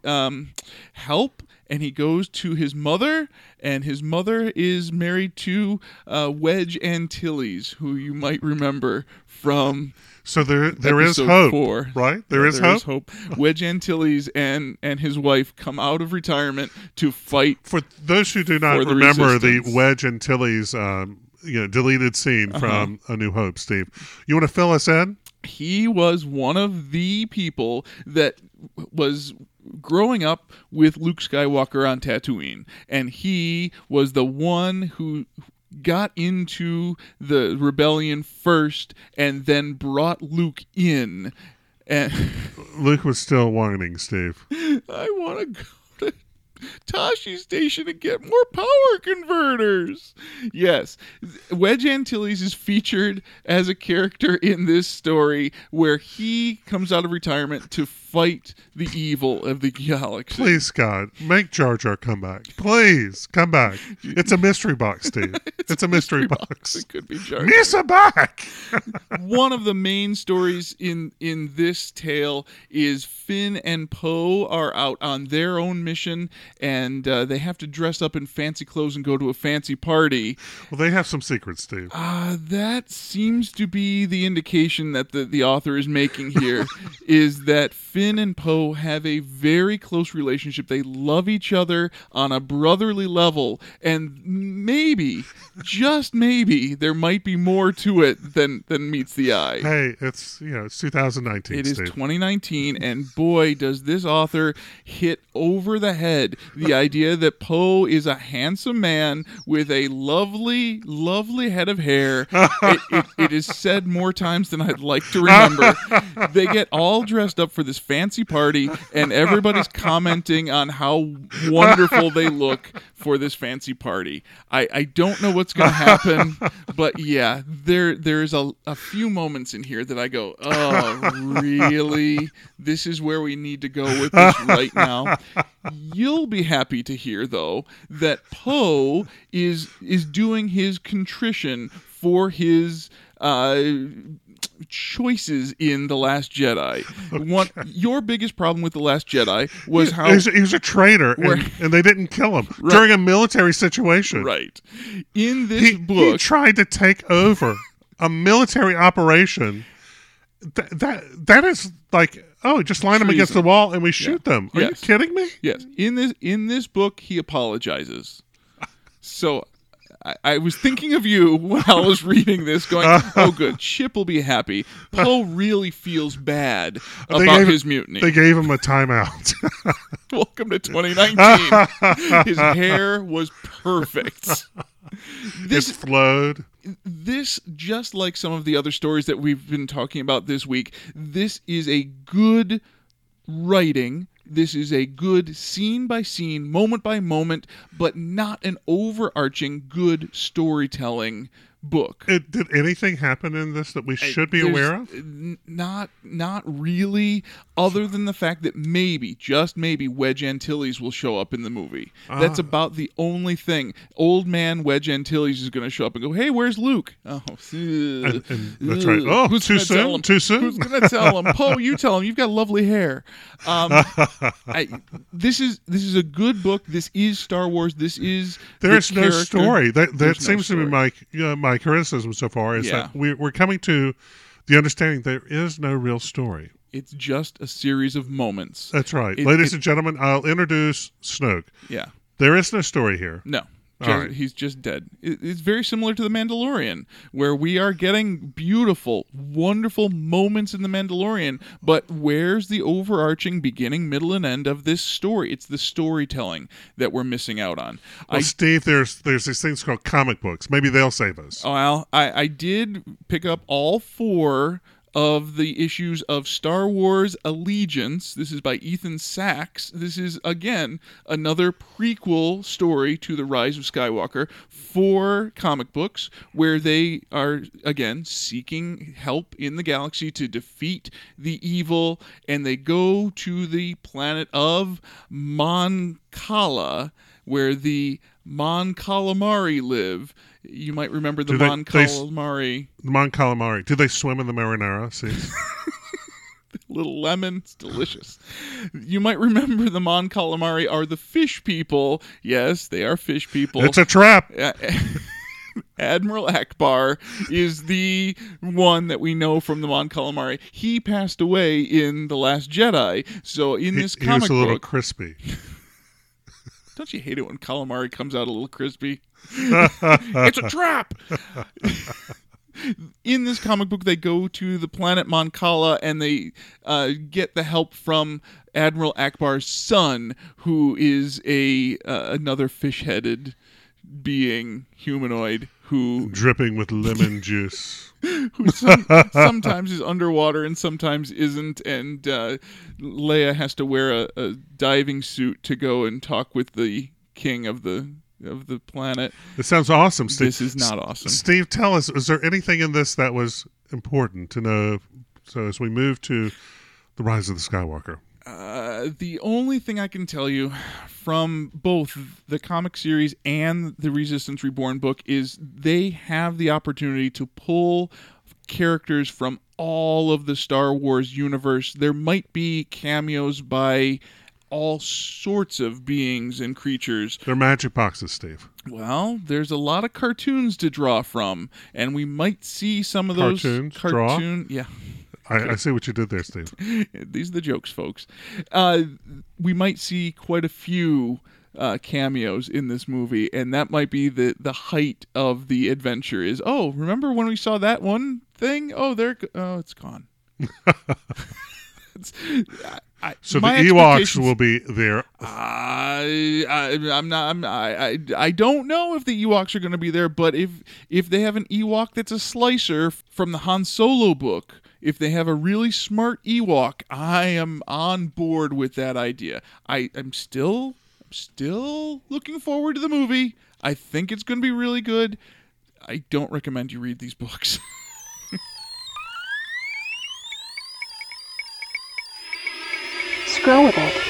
help, and he goes to his mother, and his mother is married to Wedge Antilles, who you might remember from... So there is Episode hope, 4. right? There is hope. Wedge Antilles and his wife come out of retirement to fight. For those who do not remember the Wedge Antilles deleted scene from A New Hope, Steve, you want to fill us in? He was one of the people that was growing up with Luke Skywalker on Tatooine, and he was the one who got into the rebellion first and then brought Luke in. And Luke was still whining, Steve. I want to go to Tashi Station and get more power converters. Yes, Wedge Antilles is featured as a character in this story where he comes out of retirement to fight the evil of the galaxy. Please, God, make Jar Jar come back. Please, come back. It's a mystery box, Steve. It's a mystery box. It could be Jar Jar. Misa back! One of the main stories in this tale is Finn and Poe are out on their own mission, and they have to dress up in fancy clothes and go to a fancy party. Well, they have some secrets, Steve. That seems to be the indication that the author is making here, is that Finn and Poe have a very close relationship. They love each other on a brotherly level, and maybe, just maybe, there might be more to it than meets the eye. Hey, it's 2019. It is Steve. 2019, and boy, does this author hit over the head the idea that Poe is a handsome man with a lovely, lovely head of hair. It is said more times than I'd like to remember. They get all dressed up for this fancy party, and everybody's commenting on how wonderful they look for this fancy party. I don't know what's going to happen, but yeah, there's a few moments in here that I go, oh, really? This is where we need to go with this right now. You'll be happy to hear, though, that Poe is doing his contrition for his choices in The Last Jedi. Okay. Your biggest problem with The Last Jedi was how... He was a traitor, and they didn't kill him during a military situation. Right. In this book... He tried to take over a military operation. That is like... Oh, just line them against the wall and we shoot them. Are you kidding me? Yes. In this book, he apologizes. So I was thinking of you when I was reading this, going, "Oh, good, Chip will be happy." Poe really feels bad about his mutiny. They gave him a timeout. Welcome to 2019. His hair was perfect. It flowed. This, just like some of the other stories that we've been talking about this week, this is a good writing. This is a good scene by scene, moment by moment, but not an overarching good storytelling book. Did anything happen in this that we should be aware of? Not really, other than the fact that maybe, just maybe, Wedge Antilles will show up in the movie. That's about the only thing. Old man Wedge Antilles is going to show up and go, "Hey, where's Luke?" Oh, and that's right. Oh, who's too soon? Too soon? Who's going to tell him? Poe, you tell him. You've got lovely hair. This is a good book. This is Star Wars. This is There's no character. story. That There's seems no to be story. my criticism so far is that we're coming to the understanding there is no real story. It's just a series of moments. That's right. Ladies and gentlemen, I'll introduce Snoke. Yeah. There is no story here. No. All right. He's just dead. It's very similar to The Mandalorian, where we are getting beautiful, wonderful moments in The Mandalorian, but where's the overarching beginning, middle, and end of this story? It's the storytelling that we're missing out on. Well, Steve, there's these things called comic books. Maybe they'll save us. Oh, Al, I did pick up all 4 of the issues of Star Wars Allegiance. This is by Ethan Sachs. This is, again, another prequel story to The Rise of Skywalker. 4 comic books where they are, again, seeking help in the galaxy to defeat the evil, and they go to the planet of Mon Cala, where the Mon Calamari live. You might remember the Mon Calamari. Mon Calamari. Do they swim in the marinara? See? Little lemon. It's delicious. You might remember the Mon Calamari are the fish people. Yes, they are fish people. It's a trap. Admiral Akbar is the one that we know from the Mon Calamari. He passed away in The Last Jedi. So in this comic book... He was a little crispy. Don't you hate it when calamari comes out a little crispy? It's a trap! In this comic book, they go to the planet Mon Cala and they get the help from Admiral Akbar's son, who is another fish-headed being, humanoid, who... dripping with lemon juice. Who sometimes is underwater and sometimes isn't, and Leia has to wear a diving suit to go and talk with the king of the planet. It sounds awesome, Steve. This is not awesome. Steve, tell us, is there anything in this that was important to know? So as we move to The Rise of the Skywalker. The only thing I can tell you from both the comic series and the Resistance Reborn book is they have the opportunity to pull characters from all of the Star Wars universe. There might be cameos by all sorts of beings and creatures. They're magic boxes, Steve. Well, there's a lot of cartoons to draw from, and we might see some of those cartoons. Yeah. I see what you did there, Steve. These are the jokes, folks. We might see quite a few cameos in this movie, and that might be the height of the adventure is, oh, remember when we saw that one thing? Oh, it's gone. So the Ewoks will be there. I don't know if the Ewoks are going to be there, but if they have an Ewok that's a slicer from the Han Solo book, if they have a really smart Ewok, I am on board with that idea. I'm still looking forward to the movie. I think it's going to be really good. I don't recommend you read these books. Scroll with it.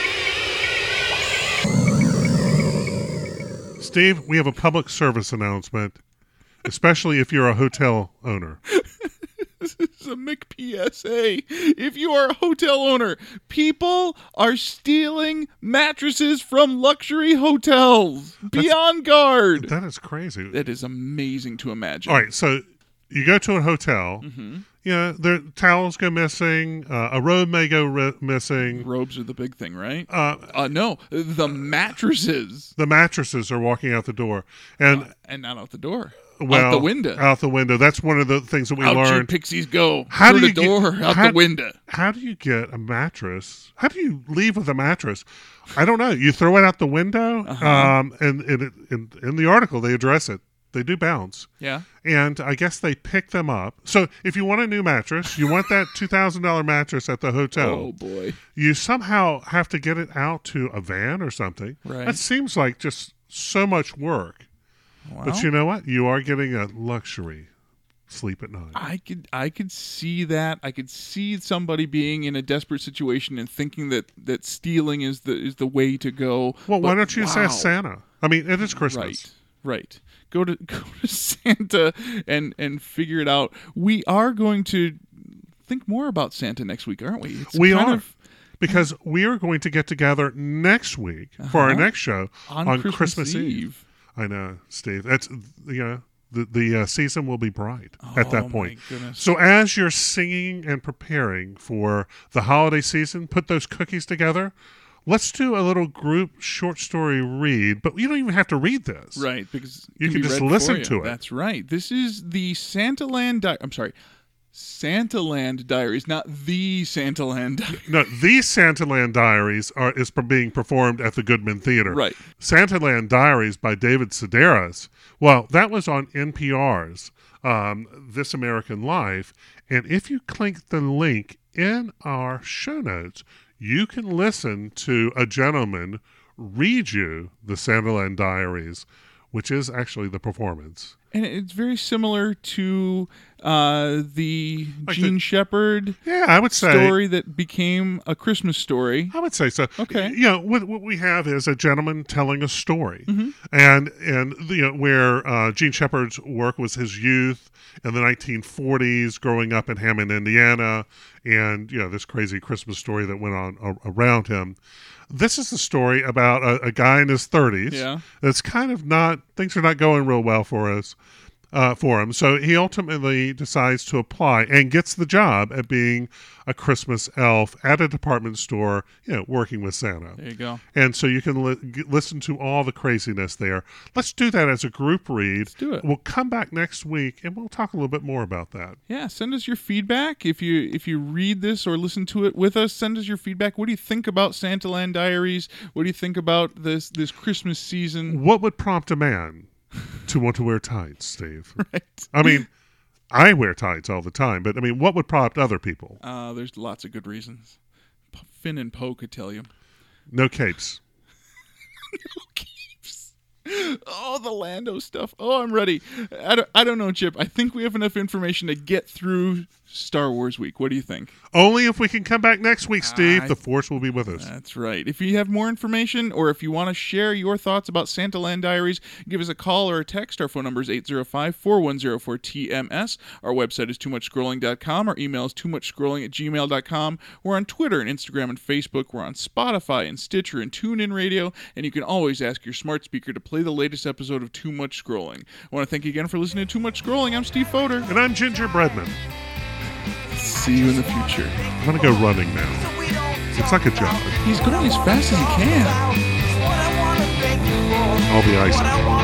Steve, we have a public service announcement, especially if you're a hotel owner. This is a McPSA. If you are a hotel owner, people are stealing mattresses from luxury hotels. Be on guard. That is crazy. That is amazing to imagine. All right, so you go to a hotel. Mm-hmm. their towels go missing. A robe may go missing. Robes are the big thing, right? No, the mattresses. The mattresses are walking out the door, and not out the door. Well, out the window. Out the window. That's one of the things that we out learned. Out pixies go. How through do you the door, out the window. How do you get a mattress? How do you leave with a mattress? I don't know. You throw it out the window. And in the article, they address it. They do bounce. Yeah. And I guess they pick them up. So if you want a new mattress, you want that $2,000 mattress at the hotel. Oh, boy. You somehow have to get it out to a van or something. Right. That seems like just so much work. Well, but you know what? You are getting a luxury sleep at night. I could see that. I could see somebody being in a desperate situation and thinking that stealing is the way to go. Well, why don't you just ask Santa? I mean, it is Christmas. Right. Go to Santa and figure it out. We are going to think more about Santa next week, aren't we? We are. Because we are going to get together next week for our next show on Christmas Eve. I know, Steve. That's the season will be bright at that point. My goodness. So as you're singing and preparing for the holiday season, put those cookies together. Let's do a little group short story read, but you don't even have to read this. Right, because you can just listen to it. That's right. This is the Santaland Diaries, not the Santaland Diaries. No, the Santaland Diaries is being performed at the Goodman Theater. Right. Santaland Diaries by David Sedaris. Well, that was on NPR's This American Life. And if you click the link in our show notes, you can listen to a gentleman read you the Santaland Diaries, which is actually the performance. And it's very similar to the Gene Shepard I would say, story that became a Christmas story. I would say so. Okay. What we have is a gentleman telling a story. Mm-hmm. And where Gene Shepard's work was his youth in the 1940s, growing up in Hammond, Indiana, and this crazy Christmas story that went on around him. This is a story about a guy in his 30s. Yeah. That's kind of things are not going real well for him. So he ultimately decides to apply and gets the job at being a Christmas elf at a department store, working with Santa. There you go. And so you can listen to all the craziness there. Let's do that as a group read. Let's do it. We'll come back next week and we'll talk a little bit more about that. Yeah, send us your feedback. If you read this or listen to it with us, send us your feedback. What do you think about Santaland Diaries? What do you think about this Christmas season? What would prompt a man to want to wear tights, Steve? Right. I mean, I wear tights all the time, but I mean, what would prompt other people? There's lots of good reasons. Finn and Poe could tell you. No capes. No capes. Oh, the Lando stuff. Oh, I'm ready. I don't know, Chip. I think we have enough information to get through Star Wars week. What do you think? Only if we can come back next week, Steve. The Force will be with us. That's right. If you have more information or if you want to share your thoughts about Santaland Diaries, give us a call or a text. Our phone number is 805-410-4TMS. Our website is toomuchscrolling.com. Our email is toomuchscrolling@gmail.com. We're on Twitter and Instagram and Facebook. We're on Spotify and Stitcher and TuneIn Radio. And you can always ask your smart speaker to play the latest episode of Too Much Scrolling. I want to thank you again for listening to Too Much Scrolling. I'm Steve Fodor. And I'm Ginger Breadman. See you in the future. I'm going to go running now. It's like a jog. He's going as fast as he can. I'll be icing.